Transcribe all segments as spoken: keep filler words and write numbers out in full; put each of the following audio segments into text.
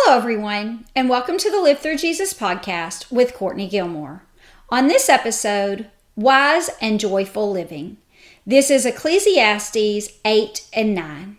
Hello, everyone, and welcome to the Live Through Jesus podcast with Courtney Gilmore. On this episode, Wise and Joyful Living. This is Ecclesiastes eight and nine.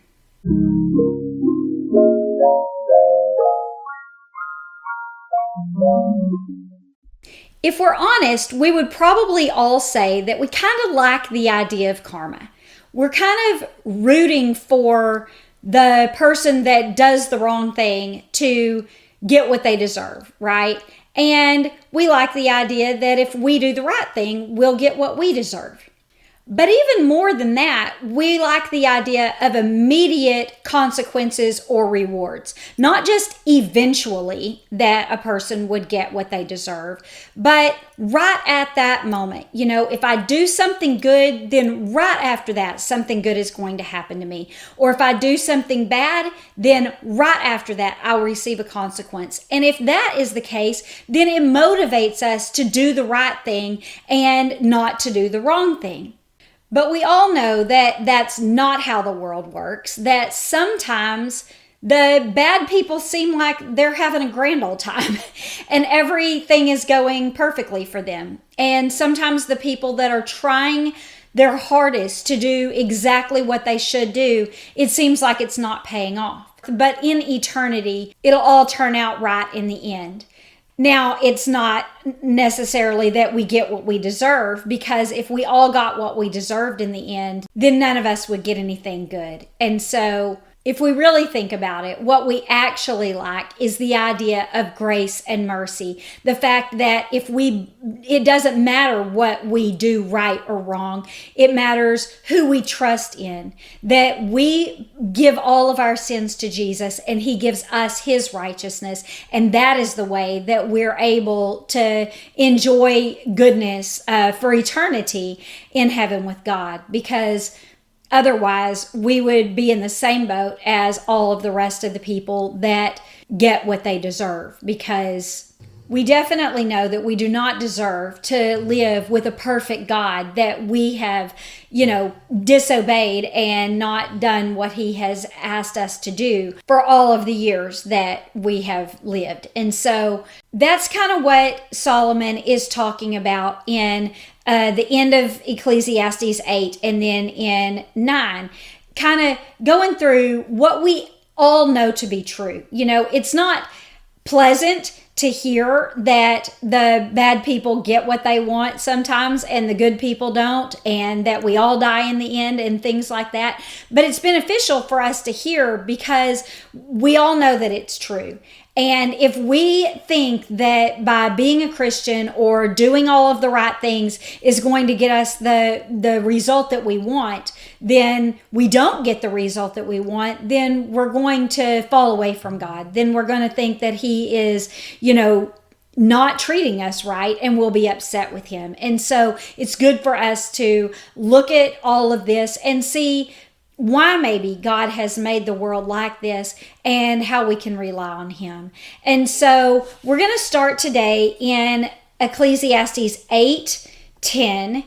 If we're honest, we would probably all say that we kind of like the idea of karma. We're kind of rooting for the person that does the wrong thing to get what they deserve, right? And we like the idea that if we do the right thing, we'll get what we deserve. But even more than that, we like the idea of immediate consequences or rewards. Not just eventually that a person would get what they deserve, but right at that moment. You know, if I do something good, then right after that, something good is going to happen to me. Or if I do something bad, then right after that, I'll receive a consequence. And if that is the case, then it motivates us to do the right thing and not to do the wrong thing. But we all know that that's not how the world works, that sometimes the bad people seem like they're having a grand old time and everything is going perfectly for them. And sometimes the people that are trying their hardest to do exactly what they should do, it seems like it's not paying off. But in eternity, it'll all turn out right in the end. Now, it's not necessarily that we get what we deserve, because if we all got what we deserved in the end, then none of us would get anything good. And so if we really think about it, what we actually like is the idea of grace and mercy. The fact that if we, it doesn't matter what we do right or wrong. It matters who we trust in, that we give all of our sins to Jesus and he gives us his righteousness. And that is the way that we're able to enjoy goodness uh, for eternity in heaven with God, because otherwise, we would be in the same boat as all of the rest of the people that get what they deserve, because we definitely know that we do not deserve to live with a perfect God that we have, you know, disobeyed and not done what he has asked us to do for all of the years that we have lived. And so that's kind of what Solomon is talking about in uh, the end of Ecclesiastes eight and then in nine, kind of going through what we all know to be true. You know, it's not pleasant to hear that the bad people get what they want sometimes and the good people don't, and that we all die in the end and things like that. But it's beneficial for us to hear because we all know that it's true. And if we think that by being a Christian or doing all of the right things is going to get us the, the result that we want, then we don't get the result that we want, then we're going to fall away from God. Then we're going to think that he is, you know, not treating us right, and we'll be upset with him. And so it's good for us to look at all of this and see why maybe God has made the world like this and how we can rely on him. And so we're going to start today in Ecclesiastes eight ten,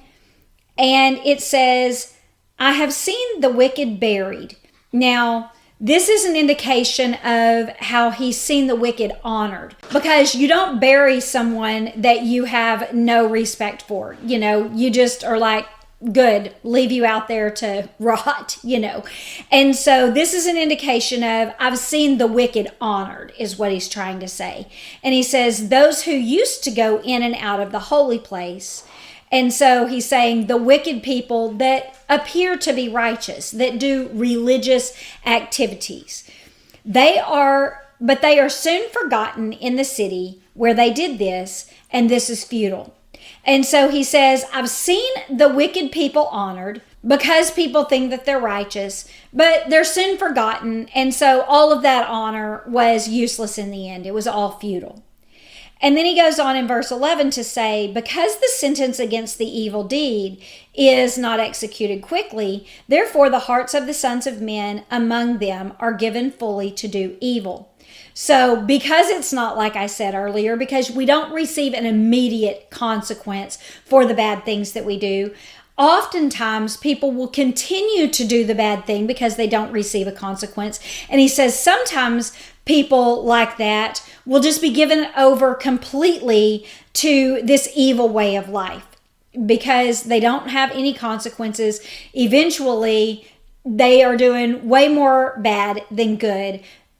and it says, I have seen the wicked buried. Now, this is an indication of how he's seen the wicked honored, because you don't bury someone that you have no respect for. You know, you just are like, good, leave you out there to rot, you know. And so this is an indication of, I've seen the wicked honored, is what he's trying to say. And he says, those who used to go in and out of the holy place. And so he's saying the wicked people that appear to be righteous, that do religious activities. They are, but they are soon forgotten in the city where they did this, and this is futile. And so he says, I've seen the wicked people honored because people think that they're righteous, but they're soon forgotten. And so all of that honor was useless in the end. It was all futile. And then he goes on in verse eleven to say, because the sentence against the evil deed is not executed quickly, therefore the hearts of the sons of men among them are given fully to do evil. So because it's not, like I said earlier, because we don't receive an immediate consequence for the bad things that we do, oftentimes people will continue to do the bad thing because they don't receive a consequence. And he says sometimes people like that will just be given over completely to this evil way of life because they don't have any consequences. Eventually, they are doing way more bad than good.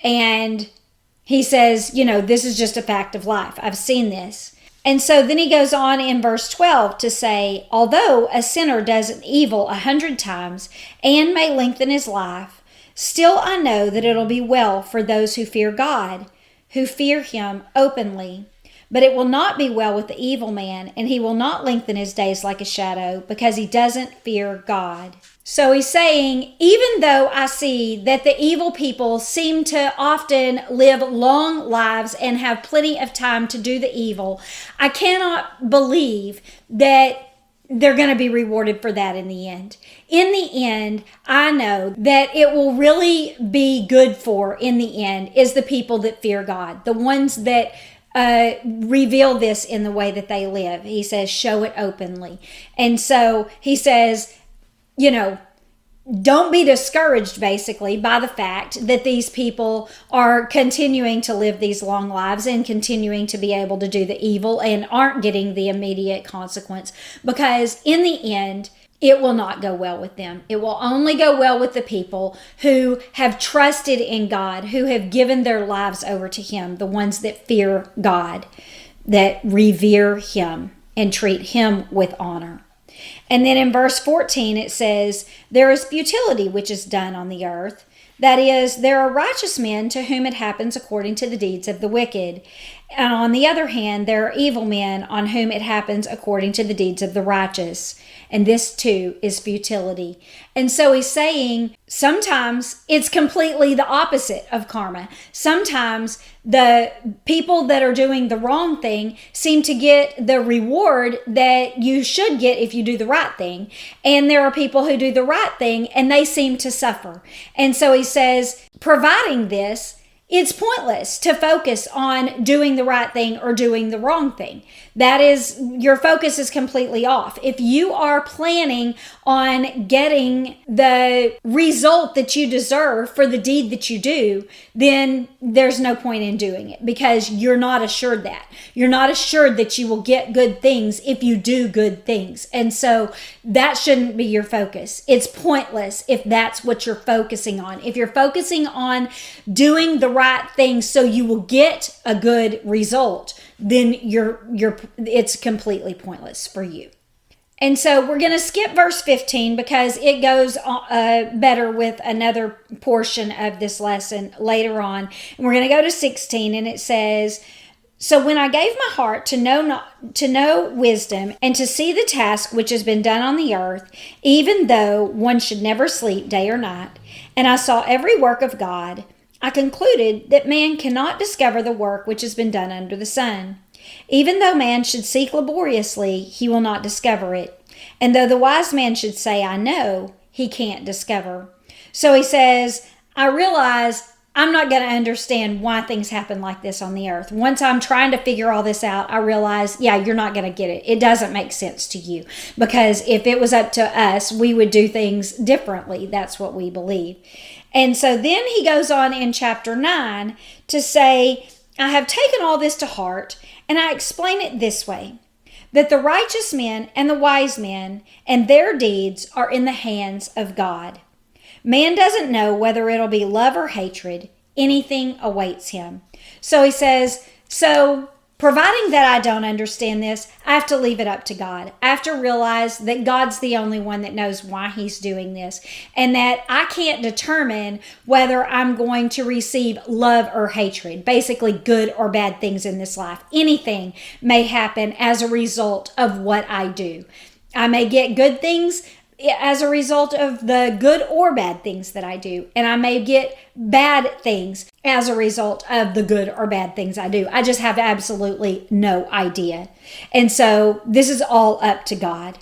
And he says, you know, this is just a fact of life. I've seen this. And so then he goes on in verse twelve to say, although a sinner does an evil a hundred times and may lengthen his life, still I know that it'll be well for those who fear God, who fear him openly. But it will not be well with the evil man, and he will not lengthen his days like a shadow, because he doesn't fear God. So he's saying, even though I see that the evil people seem to often live long lives and have plenty of time to do the evil, I cannot believe that they're going to be rewarded for that in the end. In the end, I know that it will really be good for, in the end, is the people that fear God, the ones that Uh, reveal this in the way that they live. He says, show it openly. And so he says, you know, don't be discouraged basically by the fact that these people are continuing to live these long lives and continuing to be able to do the evil and aren't getting the immediate consequence, because in the end, it will not go well with them. It will only go well with the people who have trusted in God, who have given their lives over to him, the ones that fear God, that revere him and treat him with honor. And then in verse fourteen, it says, there is futility which is done on the earth. That is, there are righteous men to whom it happens according to the deeds of the wicked. And on the other hand, there are evil men on whom it happens according to the deeds of the righteous. And this too is futility. And so he's saying sometimes it's completely the opposite of karma. Sometimes the people that are doing the wrong thing seem to get the reward that you should get if you do the right thing. And there are people who do the right thing and they seem to suffer. And so he says, providing this, it's pointless to focus on doing the right thing or doing the wrong thing. That is, your focus is completely off. If you are planning on getting the result that you deserve for the deed that you do, then there's no point in doing it, because you're not assured that. You're not assured that you will get good things if you do good things. And so that shouldn't be your focus. It's pointless if that's what you're focusing on. If you're focusing on doing the right thing so you will get a good result, then you're you're it's completely pointless for you. And so we're going to skip verse fifteen because it goes uh, better with another portion of this lesson later on. And we're going to go to sixteen, and it says, so when I gave my heart to know not, to know wisdom and to see the task which has been done on the earth, even though one should never sleep day or night, and I saw every work of God, I concluded that man cannot discover the work which has been done under the sun. Even though man should seek laboriously, he will not discover it. And though the wise man should say, I know, he can't discover. So he says, I realize I'm not going to understand why things happen like this on the earth. Once I'm trying to figure all this out, I realize, yeah, you're not going to get it. It doesn't make sense to you, because if it was up to us, we would do things differently. That's what we believe. And so then he goes on in chapter nine to say, I have taken all this to heart, and I explain it this way, that the righteous men and the wise men and their deeds are in the hands of God. Man doesn't know whether it'll be love or hatred. Anything awaits him. So he says, so providing that I don't understand this, I have to leave it up to God. I have to realize that God's the only one that knows why he's doing this, and that I can't determine whether I'm going to receive love or hatred, basically good or bad things in this life. Anything may happen as a result of what I do. I may get good things as a result of the good or bad things that I do. And I may get bad things as a result of the good or bad things I do. I just have absolutely no idea. And so this is all up to God.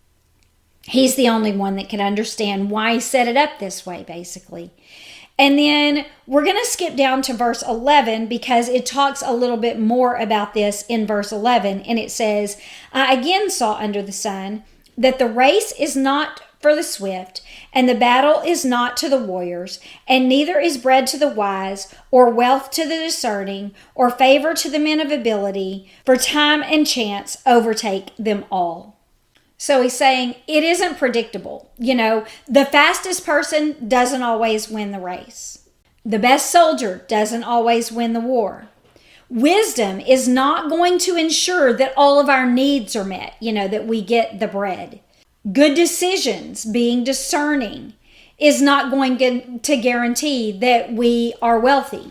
He's the only one that can understand why he set it up this way, basically. And then we're going to skip down to verse eleven because it talks a little bit more about this in verse eleven. And it says, I again saw under the sun that the race is not for the swift, and the battle is not to the warriors, and neither is bread to the wise, or wealth to the discerning, or favor to the men of ability, for time and chance overtake them all. So he's saying it isn't predictable. You know, the fastest person doesn't always win the race. The best soldier doesn't always win the war. Wisdom is not going to ensure that all of our needs are met, you know, that we get the bread. Good decisions, being discerning, is not going to guarantee that we are wealthy.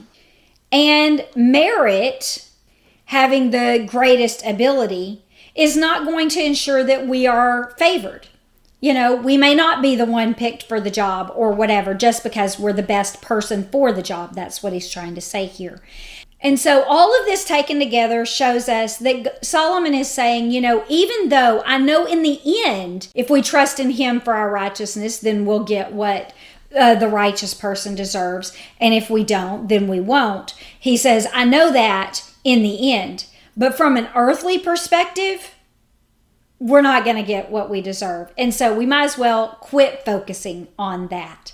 And merit, having the greatest ability, is not going to ensure that we are favored. You know, we may not be the one picked for the job or whatever, just because we're the best person for the job. That's what he's trying to say here. And so all of this taken together shows us that Solomon is saying, you know, even though I know in the end, if we trust in him for our righteousness, then we'll get what uh, the righteous person deserves. And if we don't, then we won't. He says, I know that in the end. But from an earthly perspective, we're not going to get what we deserve. And so we might as well quit focusing on that.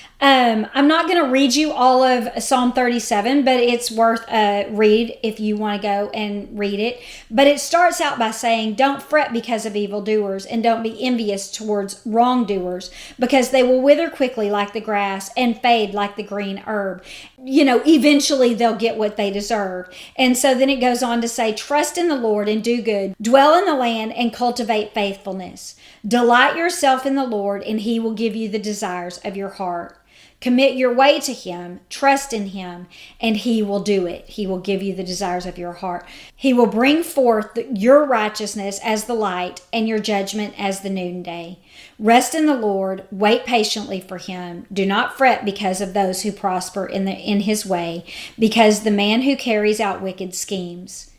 Um, I'm not going to read you all of Psalm thirty-seven, but it's worth a read if you want to go and read it. But it starts out by saying, don't fret because of evildoers, and don't be envious towards wrongdoers, because they will wither quickly like the grass and fade like the green herb. You know, eventually they'll get what they deserve. And so then it goes on to say, trust in the Lord and do good. Dwell in the land and cultivate faithfulness. Delight yourself in the Lord, and he will give you the desires of your heart. Commit your way to him, trust in him, and he will do it. He will give you the desires of your heart. He will bring forth your righteousness as the light and your judgment as the noonday. Rest in the Lord, wait patiently for him. Do not fret because of those who prosper in the in his way, because the man who carries out wicked schemes.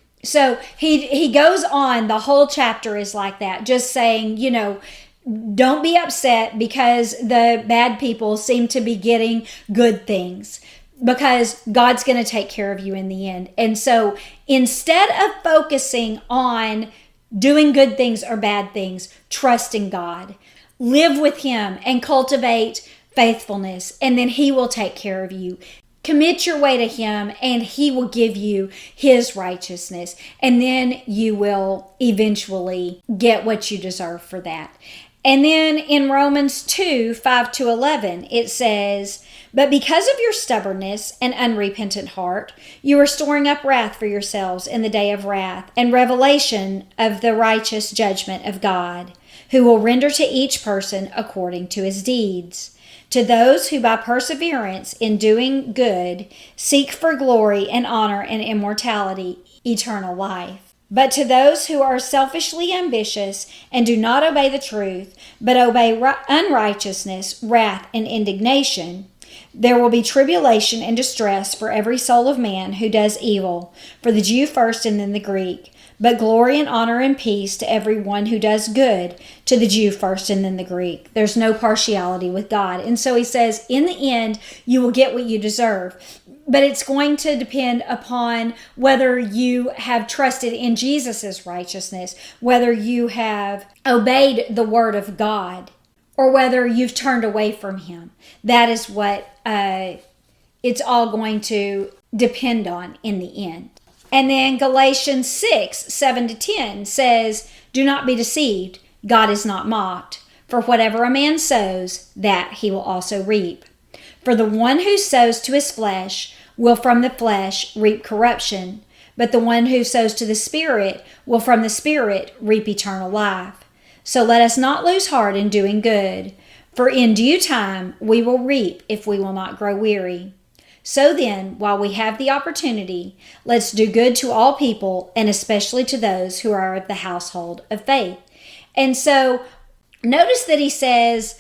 So he he goes on, the whole chapter is like that, just saying, you know, don't be upset because the bad people seem to be getting good things, because God's going to take care of you in the end. And so instead of focusing on doing good things or bad things, trust in God. Live with him and cultivate faithfulness, and then he will take care of you. Commit your way to him, and he will give you his righteousness, and then you will eventually get what you deserve for that. And then in Romans two, five to eleven, it says, but because of your stubbornness and unrepentant heart, you are storing up wrath for yourselves in the day of wrath and revelation of the righteous judgment of God, who will render to each person according to his deeds. To those who by perseverance in doing good seek for glory and honor and immortality, eternal life. But to those who are selfishly ambitious and do not obey the truth, but obey unrighteousness, wrath, and indignation, there will be tribulation and distress for every soul of man who does evil, for the Jew first and then the Greek. But glory and honor and peace to every one who does good, to the Jew first and then the Greek. There's no partiality with God. And so he says, in the end, you will get what you deserve. But it's going to depend upon whether you have trusted in Jesus' righteousness, whether you have obeyed the word of God, or whether you've turned away from him. That is what uh, it's all going to depend on in the end. And then Galatians six, seven to ten says, do not be deceived. God is not mocked. For whatever a man sows, that he will also reap. For the one who sows to his flesh will from the flesh reap corruption, but the one who sows to the Spirit will from the Spirit reap eternal life. So let us not lose heart in doing good, for in due time we will reap if we will not grow weary. So then, while we have the opportunity, let's do good to all people, and especially to those who are of the household of faith. And so notice that he says,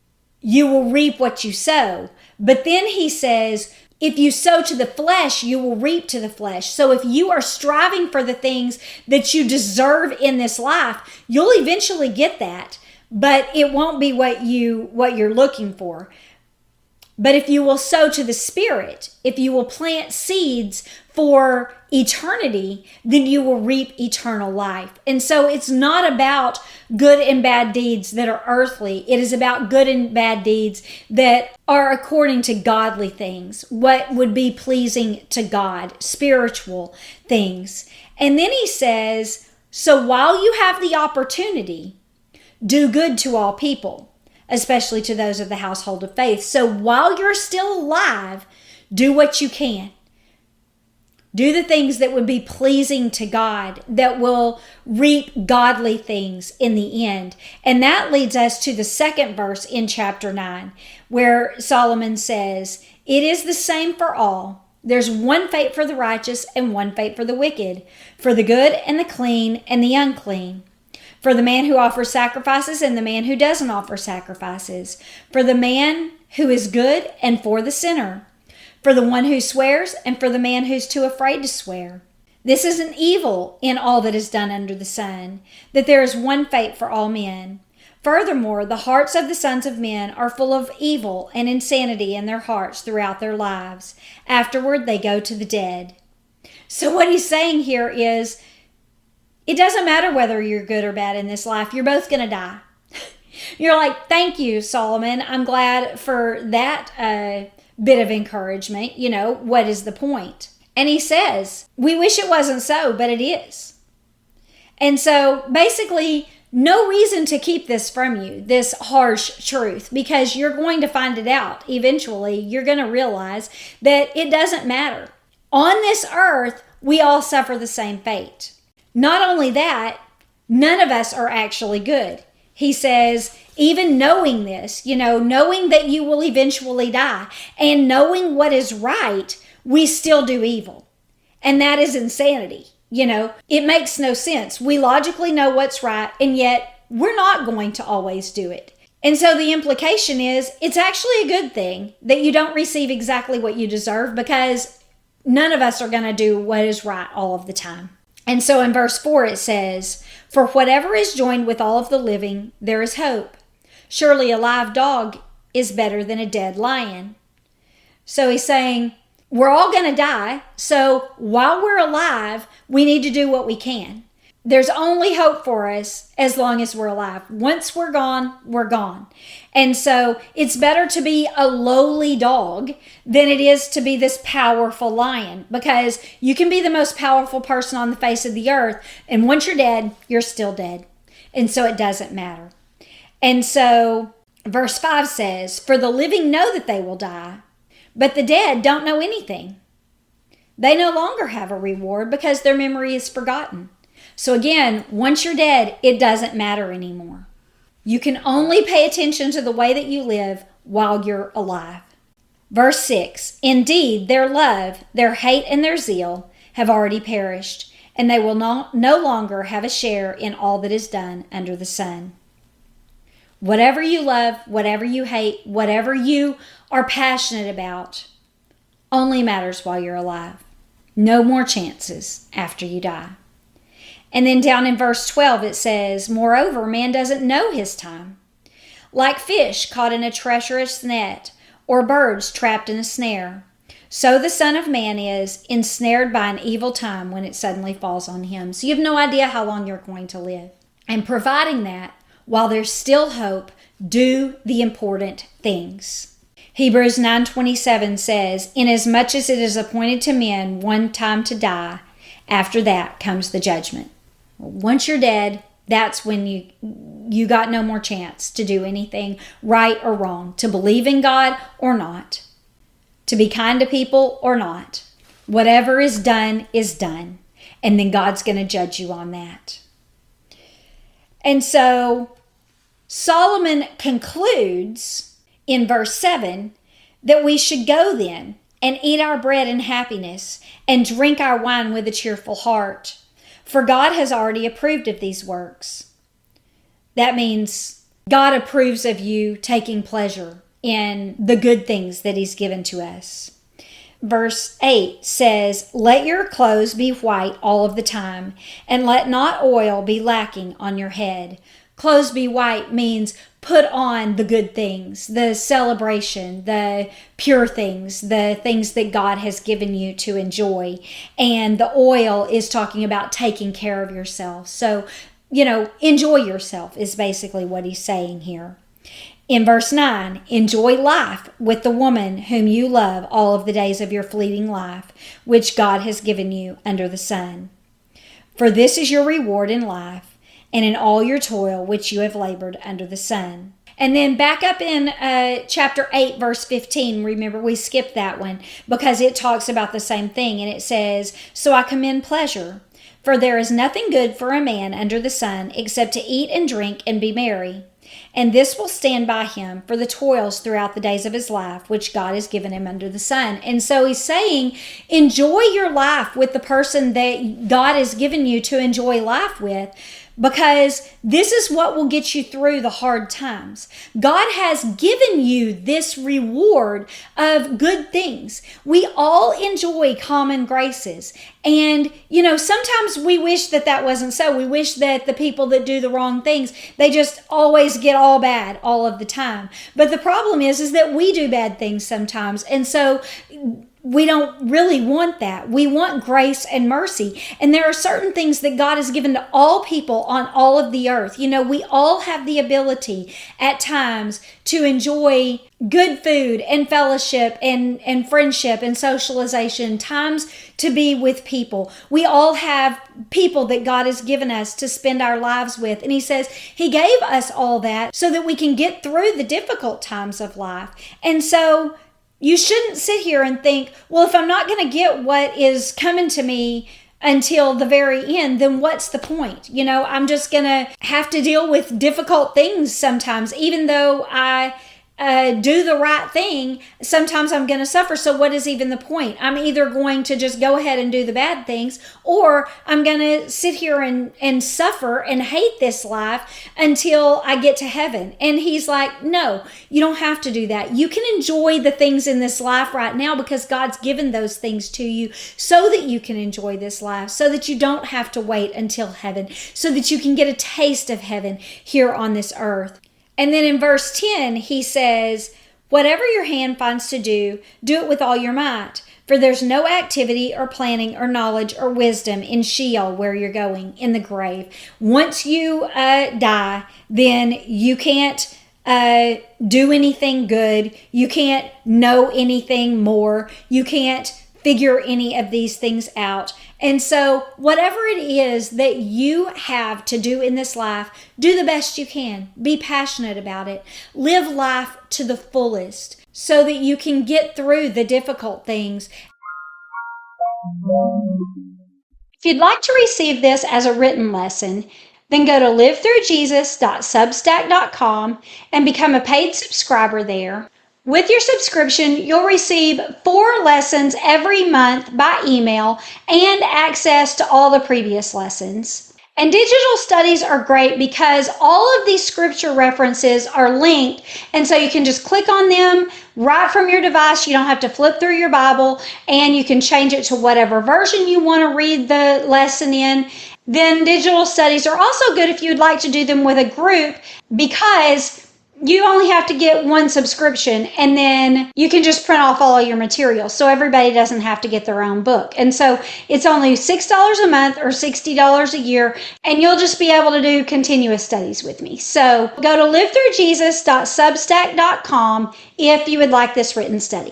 you will reap what you sow. But then he says, if you sow to the flesh, you will reap to the flesh. So if you are striving for the things that you deserve in this life, you'll eventually get that, but it won't be what you what you're looking for. But if you will sow to the Spirit, if you will plant seeds for eternity, then you will reap eternal life. And so it's not about good and bad deeds that are earthly. It is about good and bad deeds that are according to godly things, what would be pleasing to God, spiritual things. And then he says, so while you have the opportunity, do good to all people, especially to those of the household of faith. So while you're still alive, do what you can. Do the things that would be pleasing to God, that will reap godly things in the end. And that leads us to the second verse in chapter nine, where Solomon says, it is the same for all. There's one fate for the righteous and one fate for the wicked, for the good and the clean and the unclean, for the man who offers sacrifices and the man who doesn't offer sacrifices, for the man who is good and for the sinner, for the one who swears and for the man who's too afraid to swear. This is an evil in all that is done under the sun, that there is one fate for all men. Furthermore, the hearts of the sons of men are full of evil and insanity in their hearts throughout their lives. Afterward, they go to the dead. So what he's saying here is, it doesn't matter whether you're good or bad in this life. You're both going to die. You're like, thank you, Solomon. I'm glad for that uh, bit of encouragement. You know, what is the point? And he says, we wish it wasn't so, but it is. And so basically, no reason to keep this from you, this harsh truth, because you're going to find it out. Eventually, you're going to realize that it doesn't matter. On this earth, we all suffer the same fate. Not only that, none of us are actually good. He says, even knowing this, you know, knowing that you will eventually die and knowing what is right, we still do evil. And that is insanity. You know, it makes no sense. We logically know what's right, and yet we're not going to always do it. And so the implication is it's actually a good thing that you don't receive exactly what you deserve, because none of us are going to do what is right all of the time. And so in verse four it says, for whatever is joined with all of the living, there is hope. Surely a live dog is better than a dead lion. So he's saying, we're all going to die. So while we're alive, we need to do what we can. There's only hope for us as long as we're alive. Once we're gone, we're gone. And so it's better to be a lowly dog than it is to be this powerful lion, because you can be the most powerful person on the face of the earth, and once you're dead, you're still dead. And so it doesn't matter. And so verse five says, for the living know that they will die, but the dead don't know anything. They no longer have a reward because their memory is forgotten. So again, once you're dead, it doesn't matter anymore. You can only pay attention to the way that you live while you're alive. Verse six, indeed, their love, their hate, and their zeal have already perished, and they will not, no longer have a share in all that is done under the sun. Whatever you love, whatever you hate, whatever you are passionate about, only matters while you're alive. No more chances after you die. And then down in verse twelve it says, moreover, man doesn't know his time. Like fish caught in a treacherous net, or birds trapped in a snare, so the Son of Man is ensnared by an evil time when it suddenly falls on him. So you have no idea how long you're going to live. And providing that, while there's still hope, do the important things. Hebrews nine twenty-seven says, inasmuch as it is appointed to men one time to die, after that comes the judgment. Once you're dead, that's when you you got no more chance to do anything right or wrong, to believe in God or not, to be kind to people or not. Whatever is done is done, and then God's going to judge you on that. And so Solomon concludes in verse seven that we should go then and eat our bread in happiness and drink our wine with a cheerful heart. For God has already approved of these works. That means God approves of you taking pleasure in the good things that he's given to us. Verse eight says, let your clothes be white all of the time, and let not oil be lacking on your head. clothes be white means put on the good things, the celebration, the pure things, the things that God has given you to enjoy. And the oil is talking about taking care of yourself. So, you know, enjoy yourself is basically what he's saying here. In verse nine, enjoy life with the woman whom you love all of the days of your fleeting life, which God has given you under the sun. For this is your reward in life, and in all your toil which you have labored under the sun. And then back up in uh, chapter eight, verse fifteen, remember we skipped that one because it talks about the same thing. And it says, so I commend pleasure, for there is nothing good for a man under the sun except to eat and drink and be merry. And this will stand by him for the toils throughout the days of his life, which God has given him under the sun. And so he's saying, enjoy your life with the person that God has given you to enjoy life with, because this is what will get you through the hard times. God has given you this reward of good things. We all enjoy common graces. And, you know, sometimes we wish that that wasn't so. We wish that the people that do the wrong things, they just always get all bad all of the time. But the problem is, is that we do bad things sometimes. And so we don't really want that. We want grace and mercy. And there are certain things that God has given to all people on all of the earth. You know, we all have the ability at times to enjoy good food and fellowship and, and friendship and socialization, times to be with people. We all have people that God has given us to spend our lives with. And he says he gave us all that so that we can get through the difficult times of life. And so you shouldn't sit here and think, well, if I'm not going to get what is coming to me until the very end, then what's the point? You know, I'm just going to have to deal with difficult things sometimes, even though I uh, do the right thing. Sometimes I'm going to suffer. So what is even the point? I'm either going to just go ahead and do the bad things, or I'm going to sit here and, and suffer and hate this life until I get to heaven. And he's like, no, you don't have to do that. You can enjoy the things in this life right now because God's given those things to you so that you can enjoy this life, so that you don't have to wait until heaven, so that you can get a taste of heaven here on this earth. And then in verse ten, he says, whatever your hand finds to do, do it with all your might. For there's no activity or planning or knowledge or wisdom in Sheol, where you're going, in the grave. Once you uh, die, then you can't uh, do anything good. You can't know anything more. You can't figure any of these things out. And so whatever it is that you have to do in this life, do the best you can. Be passionate about it. Live life to the fullest so that you can get through the difficult things. If you'd like to receive this as a written lesson, then go to live through jesus dot substack dot com and become a paid subscriber there. With your subscription, you'll receive four lessons every month by email and access to all the previous lessons. And digital studies are great because all of these scripture references are linked, and so you can just click on them right from your device. You don't have to flip through your Bible, and you can change it to whatever version you want to read the lesson in. Then digital studies are also good if you'd like to do them with a group, because you only have to get one subscription, and then you can just print off all of your materials, so everybody doesn't have to get their own book. And so it's only six dollars a month or sixty dollars a year, and you'll just be able to do continuous studies with me. So go to live through jesus dot substack dot com if you would like this written study.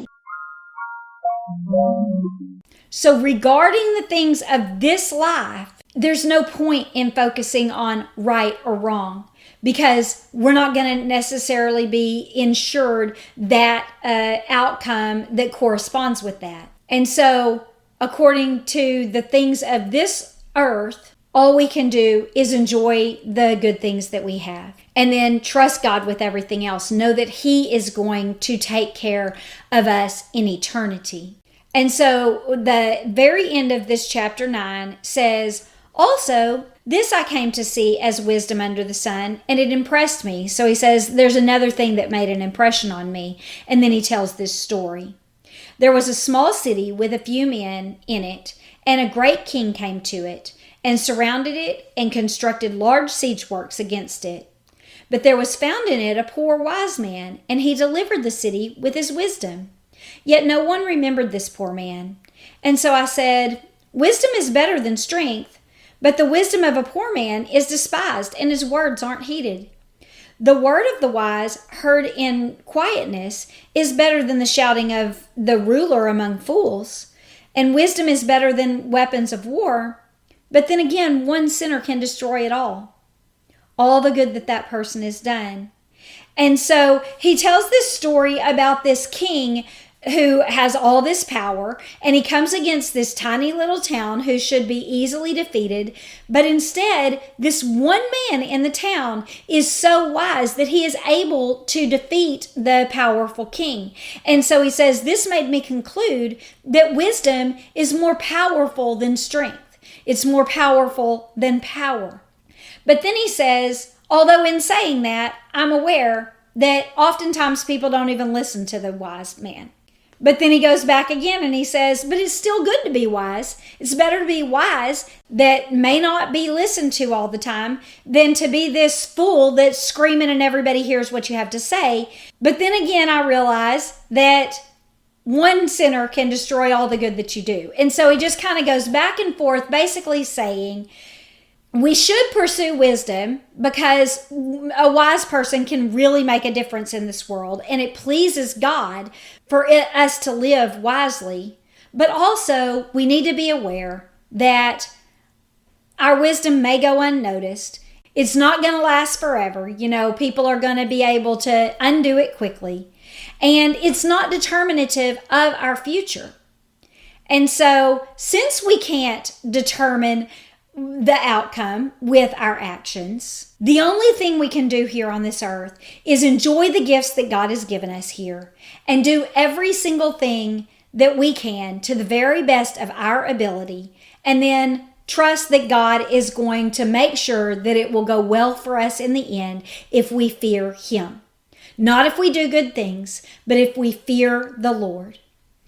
So regarding the things of this life, there's no point in focusing on right or wrong, because we're not going to necessarily be insured that uh, outcome that corresponds with that. And so, according to the things of this earth, all we can do is enjoy the good things that we have, and then trust God with everything else. Know that He is going to take care of us in eternity. And so, the very end of this chapter nine says, also, this I came to see as wisdom under the sun, and it impressed me. So he says, there's another thing that made an impression on me. And then he tells this story. There was a small city with a few men in it, and a great king came to it, and surrounded it, and constructed large siege works against it. But there was found in it a poor wise man, and he delivered the city with his wisdom. Yet no one remembered this poor man. And so I said, wisdom is better than strength, but the wisdom of a poor man is despised, and his words aren't heeded. The word of the wise, heard in quietness, is better than the shouting of the ruler among fools. And wisdom is better than weapons of war. But then again, one sinner can destroy it all. All the good that that person has done. And so he tells this story about this king who has all this power, and he comes against this tiny little town who should be easily defeated. But instead, this one man in the town is so wise that he is able to defeat the powerful king. And so he says, this made me conclude that wisdom is more powerful than strength. It's more powerful than power. But then he says, although in saying that, I'm aware that oftentimes people don't even listen to the wise man. But then he goes back again and he says, but it's still good to be wise. It's better to be wise that may not be listened to all the time than to be this fool that's screaming and everybody hears what you have to say. But then again, I realize that one sinner can destroy all the good that you do. And so he just kind of goes back and forth, basically saying, we should pursue wisdom because a wise person can really make a difference in this world, and it pleases God for it, us to live wisely. But also, we need to be aware that our wisdom may go unnoticed. It's not going to last forever. You know, people are going to be able to undo it quickly, and it's not determinative of our future. And so, since we can't determine the outcome with our actions, the only thing we can do here on this earth is enjoy the gifts that God has given us here and do every single thing that we can to the very best of our ability, and then trust that God is going to make sure that it will go well for us in the end if we fear Him. Not if we do good things, but if we fear the Lord.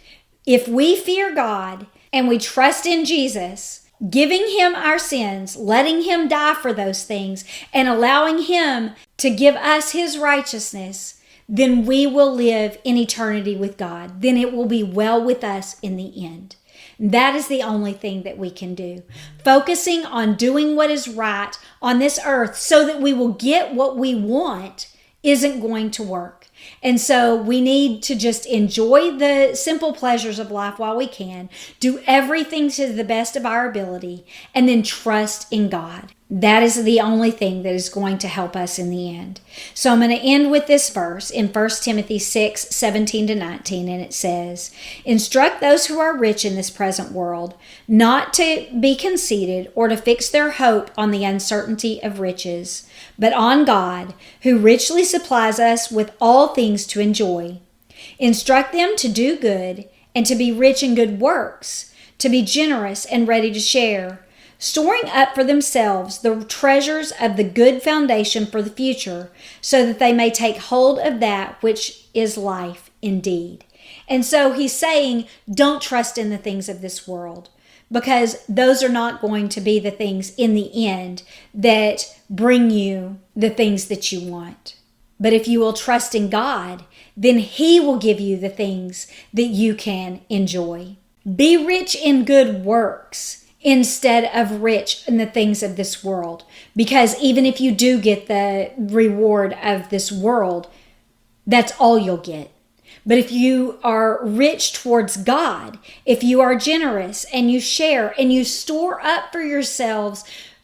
If we fear God and we trust in Jesus, giving Him our sins, letting Him die for those things, and allowing Him to give us His righteousness, then we will live in eternity with God. Then it will be well with us in the end. That is the only thing that we can do. Focusing on doing what is right on this earth so that we will get what we want isn't going to work. And so we need to just enjoy the simple pleasures of life while we can, do everything to the best of our ability, and then trust in God. That is the only thing that is going to help us in the end. So I'm going to end with this verse in First Timothy six, seventeen to nineteen, and it says, instruct those who are rich in this present world not to be conceited or to fix their hope on the uncertainty of riches, but on God, who richly supplies us with all things to enjoy. Instruct them to do good and to be rich in good works, to be generous and ready to share, storing up for themselves the treasures of the good foundation for the future, so that they may take hold of that which is life indeed. And so he's saying, don't trust in the things of this world, because those are not going to be the things in the end that bring you the things that you want. But if you will trust in God, then He will give you the things that you can enjoy. Be rich in good works instead of rich in the things of this world. Because even if you do get the reward of this world, that's all you'll get. But if you are rich towards God, if you are generous and you share and you store up for yourselves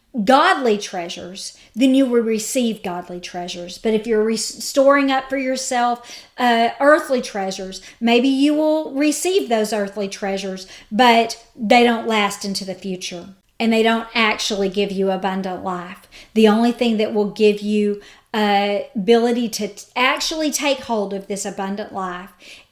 godly treasures, then you will receive godly treasures. But if you're re- storing up for yourself uh, earthly treasures, maybe you will receive those earthly treasures, but they don't last into the future and they don't actually give you abundant life. The only thing that will give you uh, ability to t- actually take hold of this abundant life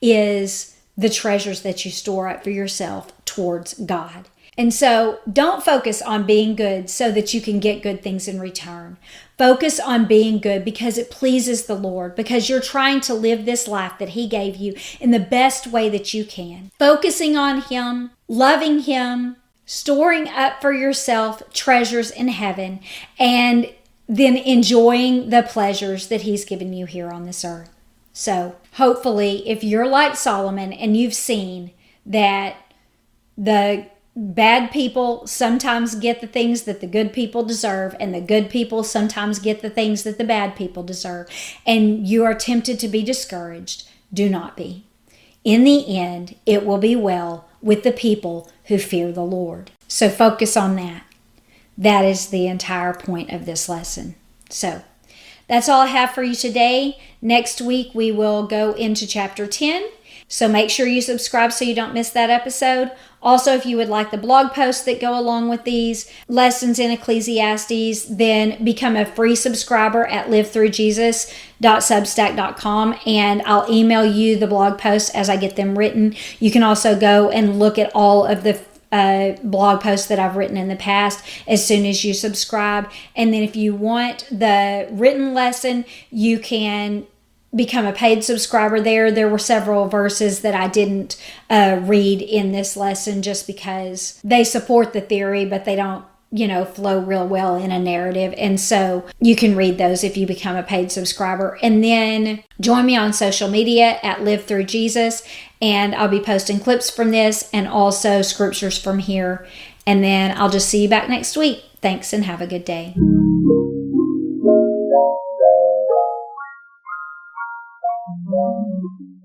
is the treasures that you store up for yourself towards God. And so don't focus on being good so that you can get good things in return. Focus on being good because it pleases the Lord, because you're trying to live this life that He gave you in the best way that you can. Focusing on Him, loving Him, storing up for yourself treasures in heaven, and than enjoying the pleasures that he's given you here on this earth. So hopefully, if you're like Solomon and you've seen that the bad people sometimes get the things that the good people deserve, and the good people sometimes get the things that the bad people deserve, and you are tempted to be discouraged, do not be. In the end, it will be well with the people who fear the Lord. So focus on that. That is the entire point of this lesson. So that's all I have for you today. Next week, we will go into chapter ten. So make sure you subscribe so you don't miss that episode. Also, if you would like the blog posts that go along with these lessons in Ecclesiastes, then become a free subscriber at live through jesus dot substack dot com, and I'll email you the blog posts as I get them written. You can also go and look at all of the uh, blog posts that I've written in the past as soon as you subscribe. And then if you want the written lesson, you can become a paid subscriber there. There were several verses that I didn't uh, read in this lesson just because they support the theory, but they don't, you know, flow real well in a narrative. And so you can read those if you become a paid subscriber. And then join me on social media at Live Through Jesus, and I'll be posting clips from this and also scriptures from here. And then I'll just see you back next week. Thanks, and have a good day. Thank you.